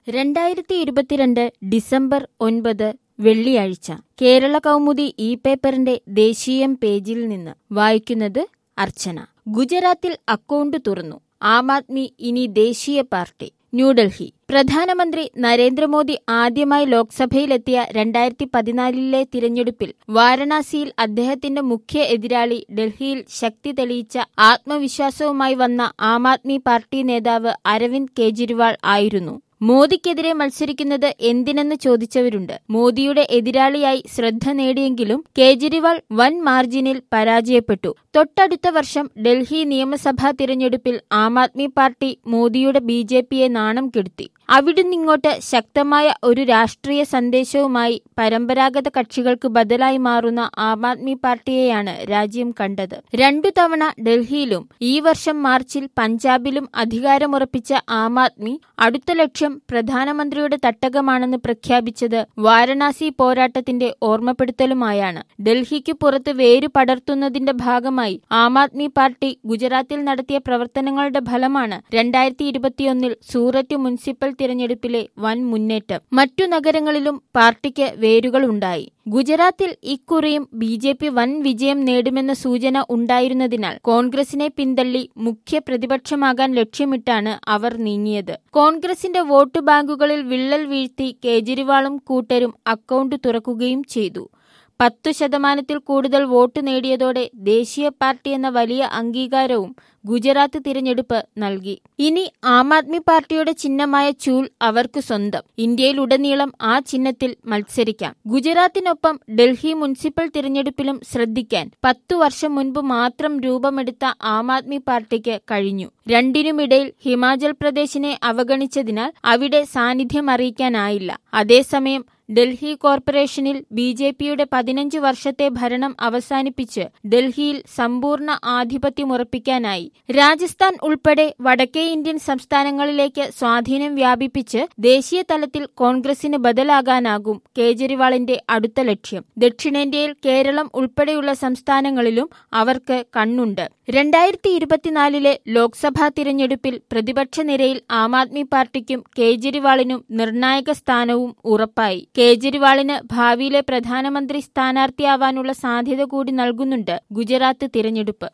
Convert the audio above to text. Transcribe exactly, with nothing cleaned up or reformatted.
രണ്ടായിരത്തി ഇരുപത്തിരണ്ട് ഡിസംബർ ഒൻപത് വെള്ളിയാഴ്ച കേരള കൗമുദി ഈ പേപ്പറിന്റെ ദേശീയം പേജിൽ നിന്ന് വായിക്കുന്നത് അർച്ചന. ഗുജറാത്തിൽ അക്കൗണ്ട് തുറന്നു ആം ആദ്മി, ഇനി ദേശീയ പാർട്ടി. ന്യൂഡൽഹി. പ്രധാനമന്ത്രി നരേന്ദ്രമോദി ആദ്യമായി ലോക്സഭയിലെത്തിയ രണ്ടായിരത്തി പതിനാലിലെ തിരഞ്ഞെടുപ്പിൽ വാരണാസിയിൽ അദ്ദേഹത്തിന്റെ മുഖ്യ എതിരാളി ഡൽഹിയിൽ ശക്തി തെളിയിച്ച ആത്മവിശ്വാസവുമായി വന്ന ആം ആദ്മി പാർട്ടി നേതാവ് അരവിന്ദ് കെജ്രിവാൾ ആയിരുന്നു. മോദിക്കെതിരെ മത്സരിക്കുന്നത് എന്തിനെന്ന് ചോദിച്ചവരുണ്ട്. മോദിയുടെ എതിരാളിയായി ശ്രദ്ധ നേടിയെങ്കിലും കേജ്രിവാൾ വൻ മാർജിനിൽ പരാജയപ്പെട്ടു. തൊട്ടടുത്ത വർഷം ഡൽഹി നിയമസഭാ തിരഞ്ഞെടുപ്പിൽ ആം ആദ്മി പാർട്ടി മോദിയുടെ ബി ജെ പിയെ നാണം കെടുത്തി. അവിടുന്നിങ്ങോട്ട് ശക്തമായ ഒരു രാഷ്ട്രീയ സന്ദേശവുമായി പരമ്പരാഗത കക്ഷികൾക്ക് ബദലായി മാറുന്ന ആം ആദ്മി പാർട്ടിയെയാണ് രാജ്യം കണ്ടത്. രണ്ടു തവണ ഡൽഹിയിലും ഈ വർഷം മാർച്ചിൽ പഞ്ചാബിലും അധികാരമുറപ്പിച്ച ആം ആദ്മി അടുത്ത ലക്ഷ്യം പ്രധാനമന്ത്രിയുടെ തട്ടകമാണെന്ന് പ്രഖ്യാപിച്ചത് വാരണാസി പോരാട്ടത്തിന്റെ ഓർമ്മപ്പെടുത്തലുമായാണ്. ഡൽഹിക്ക് പുറത്ത് വേരു പടർത്തുന്നതിന്റെ ഭാഗമായി ആം ആദ്മി പാർട്ടി ഗുജറാത്തിൽ നടത്തിയ പ്രവർത്തനങ്ങളുടെ ഫലമാണ് രണ്ടായിരത്തി ഇരുപത്തിയൊന്നിൽ സൂററ്റ് മുനിസിപ്പൽ തിരഞ്ഞെടുപ്പിലെ വൻ മുന്നേറ്റം. മറ്റു നഗരങ്ങളിലും പാർട്ടിക്ക് വേരുകളുണ്ടായി. ഗുജറാത്തിൽ ഇക്കുറിയും ബി ജെ പി വൻ വിജയം നേടുമെന്ന സൂചന ഉണ്ടായിരുന്നതിനാൽ കോൺഗ്രസിനെ പിന്തള്ളി മുഖ്യ പ്രതിപക്ഷമാകാൻ ലക്ഷ്യമിട്ടാണ് അവർ നീങ്ങിയത്. കോൺഗ്രസിന്റെ വോട്ട് ബാങ്കുകളിൽ വിള്ളൽ വീഴ്ത്തി കേജ്രിവാളും കൂട്ടരും അക്കൗണ്ട് തുറക്കുകയും ചെയ്തു. പത്തു ശതമാനത്തിൽ കൂടുതൽ വോട്ട് നേടിയതോടെ ദേശീയ പാർട്ടി എന്ന വലിയ അംഗീകാരവും ഗുജറാത്ത് തിരഞ്ഞെടുപ്പ് നൽകി. ഇനി ആം ആദ്മി പാർട്ടിയുടെ ചിഹ്നമായ ചൂൽ അവർക്ക് സ്വന്തം. ഇന്ത്യയിലുടനീളം ആ ചിഹ്നത്തിൽ മത്സരിക്കാം. ഗുജറാത്തിനൊപ്പം ഡൽഹി മുനിസിപ്പൽ തിരഞ്ഞെടുപ്പിലും ശ്രദ്ധിക്കാൻ പത്തു വർഷം മുൻപ് മാത്രം രൂപമെടുത്ത ആം ആദ്മി പാർട്ടിക്ക് കഴിഞ്ഞു. രണ്ടിനുമിടയിൽ ഹിമാചൽ പ്രദേശിനെ അവഗണിച്ചതിനാൽ അവിടെ സാന്നിധ്യം അറിയിക്കാനായില്ല. അതേസമയം ഡൽഹി കോർപ്പറേഷനിൽ ബി ജെ പിയുടെ പതിനഞ്ച് വർഷത്തെ ഭരണം അവസാനിപ്പിച്ച് ഡൽഹിയിൽ സമ്പൂർണ്ണ ആധിപത്യമുറപ്പിക്കാനായി. രാജസ്ഥാൻ ഉൾപ്പെടെ വടക്കേ ഇന്ത്യൻ സംസ്ഥാനങ്ങളിലേക്ക് സ്വാധീനം വ്യാപിപ്പിച്ച് ദേശീയ തലത്തിൽ കോൺഗ്രസിന് ബദലാകാനാകും കേജ്രിവാളിന്റെ അടുത്ത ലക്ഷ്യം. ദക്ഷിണേന്ത്യയിൽ കേരളം ഉൾപ്പെടെയുള്ള സംസ്ഥാനങ്ങളിലും അവർക്ക് കണ്ണുണ്ട്. രണ്ടായിരത്തി ഇരുപത്തിനാലിലെ ലോക്സഭാ തിരഞ്ഞെടുപ്പിൽ പ്രതിപക്ഷ നിരയിൽ ആം ആദ്മി പാർട്ടിക്കും കേജ്രിവാളിനും നിർണായക സ്ഥാനവും ഉറപ്പായി. കേജ്രിവാളിന് ഭാവിയിലെ പ്രധാനമന്ത്രി സ്ഥാനാർത്ഥിയാവാനുള്ള സാധ്യത കൂടി നൽകുന്നുണ്ട് ഗുജറാത്ത് തിരഞ്ഞെടുപ്പ്.